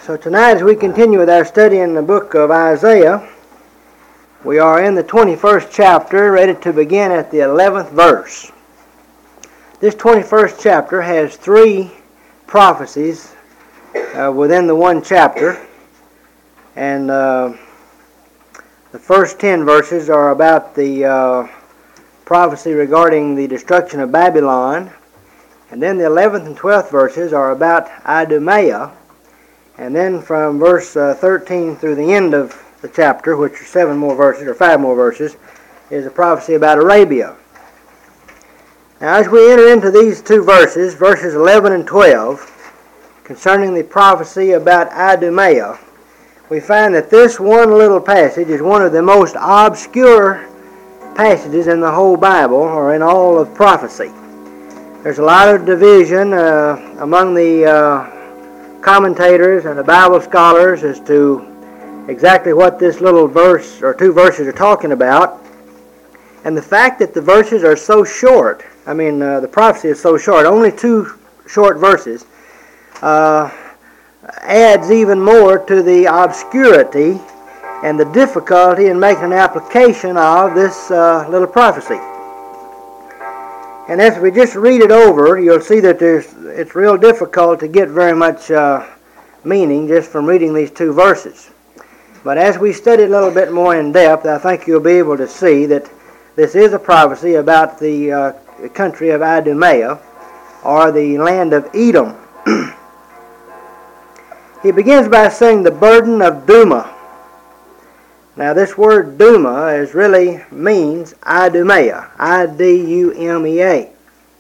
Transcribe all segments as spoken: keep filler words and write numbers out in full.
So tonight, as we continue with our study in the book of Isaiah, we are in the twenty-first chapter, ready to begin at the eleventh verse. This twenty-first chapter has three prophecies uh, within the one chapter, and uh, the first ten verses are about the uh, prophecy regarding the destruction of Babylon, and then the eleventh and twelfth verses are about Idumea. And then from verse uh, thirteen through the end of the chapter, which are seven more verses, or five more verses, is a prophecy about Arabia. Now as we enter into these two verses, verses eleven and twelve, concerning the prophecy about Idumea, we find that this one little passage is one of the most obscure passages in the whole Bible, or in all of prophecy. There's a lot of division uh, among the uh, commentators and the Bible scholars as to exactly what this little verse or two verses are talking about. And the fact that the verses are so short, I mean uh, the prophecy is so short, only two short verses, uh, adds even more to the obscurity and the difficulty in making an application of this uh, little prophecy. And as we just read it over, you'll see that there's, it's real difficult to get very much uh, meaning just from reading these two verses. But as we study it a little bit more in depth, I think you'll be able to see that this is a prophecy about the uh, country of Idumea, or the land of Edom. He begins by saying the burden of Duma. Now this word Duma is really means Idumea, I D U M E A.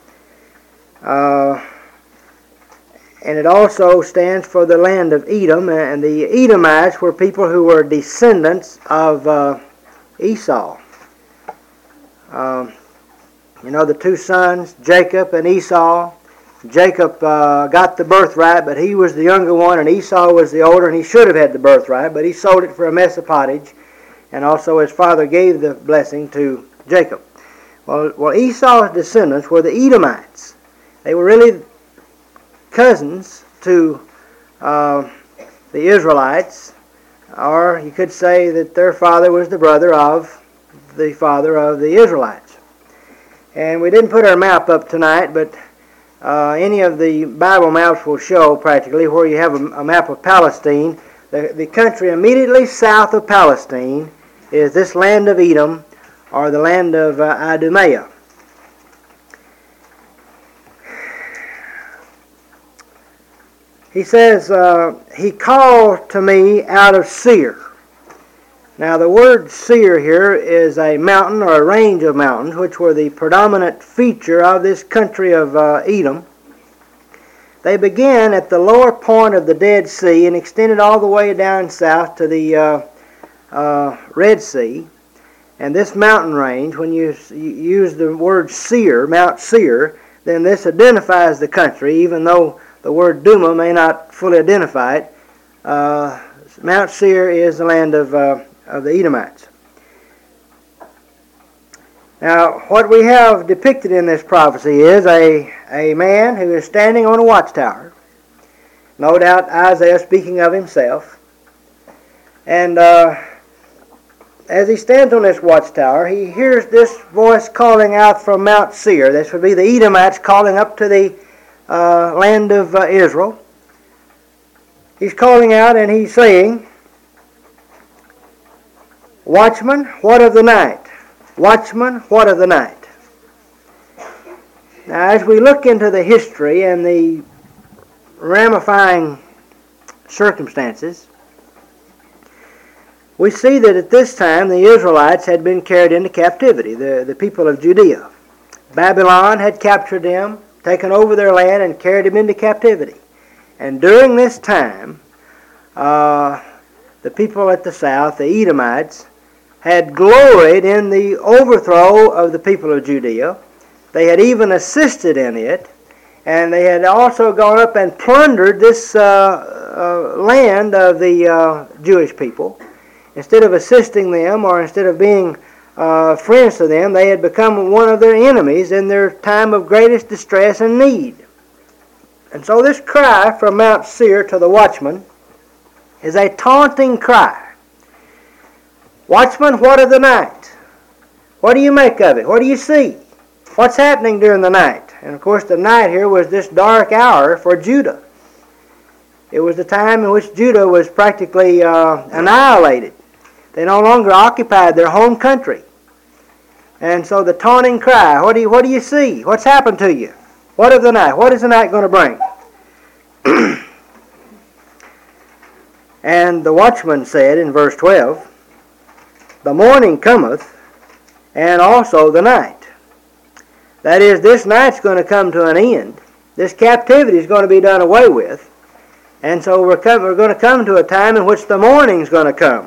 Uh, and it also stands for the land of Edom, and the Edomites were people who were descendants of uh, Esau. Um, you know, the two sons, Jacob and Esau. Jacob uh, got the birthright, but he was the younger one, and Esau was the older, and he should have had the birthright, but he sold it for a mess of pottage. And also his father gave the blessing to Jacob. Well, well, Esau's descendants were the Edomites. They were really cousins to uh, the Israelites, or you could say that their father was the brother of the father of the Israelites. And we didn't put our map up tonight, but uh, any of the Bible maps will show practically where you have a, a map of Palestine. The, the country immediately south of Palestine is this land of Edom, or the land of uh, Idumea. He says, uh, he called to me out of Seir. Now the word Seir here is a mountain or a range of mountains which were the predominant feature of this country of uh, Edom. They began at the lower point of the Dead Sea and extended all the way down south to the uh, Uh, Red Sea. And this mountain range, when you, you use the word Seir, Mount Seir, then this identifies the country, even though the word Duma may not fully identify it. Uh, Mount Seir is the land of, uh, of the Edomites. Now, what we have depicted in this prophecy is a, a man who is standing on a watchtower. No doubt Isaiah speaking of himself. And uh, as he stands on this watchtower, he hears this voice calling out from Mount Seir. This would be the Edomites calling up to the uh, land of uh, Israel. He's calling out and he's saying, "Watchman, what of the night? Watchman, what of the night?" Now, as we look into the history and the ramifying circumstances, we see that at this time the Israelites had been carried into captivity, the, the people of Judea. Babylon had captured them, taken over their land, and carried them into captivity. And during this time, uh, the people at the south, the Edomites, had gloried in the overthrow of the people of Judea. They had even assisted in it, and they had also gone up and plundered this uh, uh, land of the uh, Jewish people. Instead of assisting them, or instead of being uh, friends to them, they had become one of their enemies in their time of greatest distress and need. And so this cry from Mount Seir to the watchman is a taunting cry. Watchman, what of the night? What do you make of it? What do you see? What's happening during the night? And of course the night here was this dark hour for Judah. It was the time in which Judah was practically uh, annihilated. They no longer occupied their home country. And so the taunting cry, what do you, what do you see? What's happened to you? What of the night? What is the night going to bring? And the watchman said in verse twelve, the morning cometh, and also the night. That is, this night's going to come to an end. This captivity is going to be done away with. And so we're, come, we're going to come to a time in which the morning's going to come.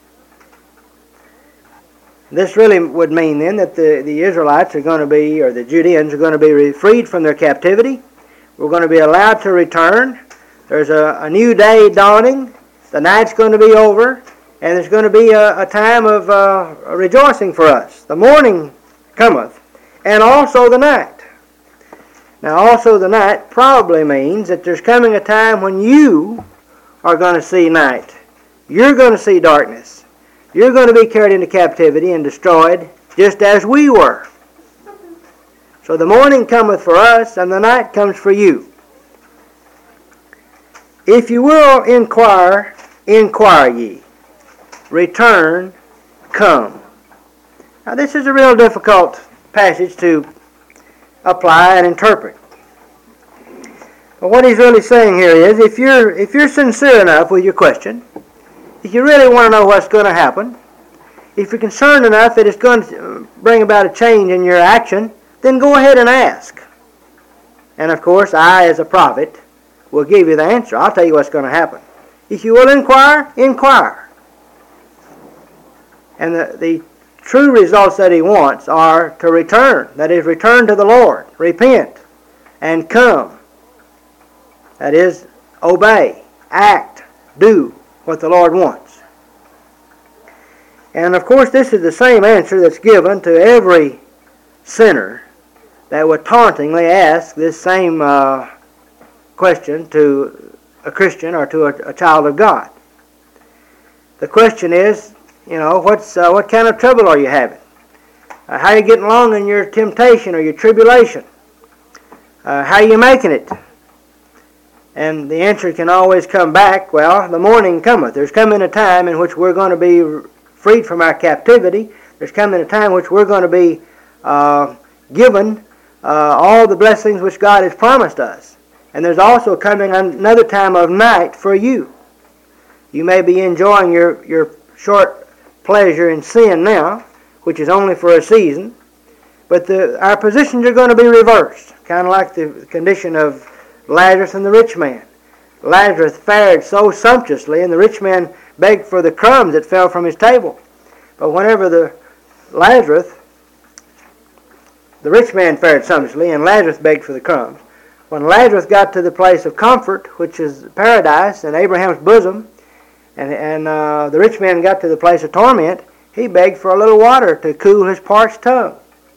This really would mean then that the, the Israelites are going to be, or the Judeans are going to be freed from their captivity. We're going to be allowed to return. There's a, a new day dawning. The night's going to be over. And there's going to be a, a time of uh, rejoicing for us. The morning cometh, and also the night. Now, also the night probably means that there's coming a time when you are going to see night. You're going to see darkness. You're going to be carried into captivity and destroyed just as we were. So the morning cometh for us, and the night comes for you. If you will inquire, inquire ye. Return, come. Now this is a real difficult passage to apply and interpret. But what he's really saying here is, if you're if you're sincere enough with your question, if you really want to know what's going to happen, if you're concerned enough that it's going to bring about a change in your action, then go ahead and ask. And of course, I as a prophet will give you the answer. I'll tell you what's going to happen. If you will inquire, inquire. And the, the true results that he wants are to return. That is, return to the Lord, repent, and come. That is, obey, act, do what the Lord wants. And of course, this is the same answer that's given to every sinner that would tauntingly ask this same uh, question to a Christian or to a, a child of God. The question is, you know, what's uh, what kind of trouble are you having? Uh, how are you getting along in your temptation or your tribulation? Uh, how are you making it? And the answer can always come back, well, the morning cometh. There's coming a time in which we're going to be freed from our captivity. There's coming a time in which we're going to be uh, given uh, all the blessings which God has promised us. And there's also coming another time of night for you. You may be enjoying your, your short pleasure in sin now, which is only for a season, but the, our positions are going to be reversed, kind of like the condition of Lazarus and the rich man. Lazarus fared so sumptuously, and the rich man begged for the crumbs that fell from his table. But whenever the Lazarus, the rich man fared sumptuously, and Lazarus begged for the crumbs. When Lazarus got to the place of comfort, which is paradise and Abraham's bosom, and, and uh, the rich man got to the place of torment, he begged for a little water to cool his parched tongue.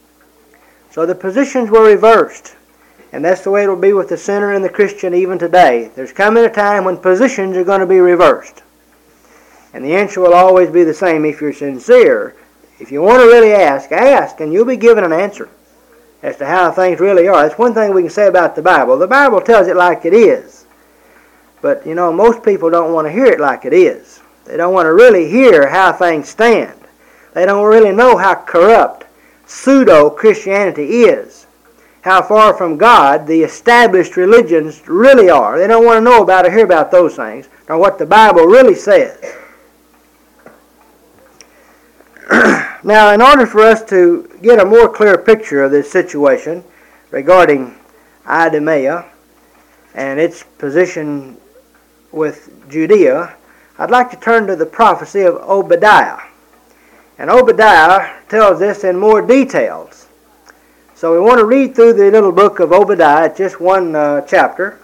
So the positions were reversed. And that's the way it will be with the sinner and the Christian even today. There's coming a time when positions are going to be reversed. And the answer will always be the same if you're sincere. If you want to really ask, ask, and you'll be given an answer as to how things really are. That's one thing we can say about the Bible. The Bible tells it like it is. But, you know, most people don't want to hear it like it is. They don't want to really hear how things stand. They don't really know how corrupt pseudo-Christianity is. How far from God the established religions really are. They don't want to know about or hear about those things, or what the Bible really says. Now, in order for us to get a more clear picture of this situation regarding Idumea and its position with Judea, I'd like to turn to the prophecy of Obadiah. And Obadiah tells this in more details. So we want to read through the little book of Obadiah, just one uh, chapter.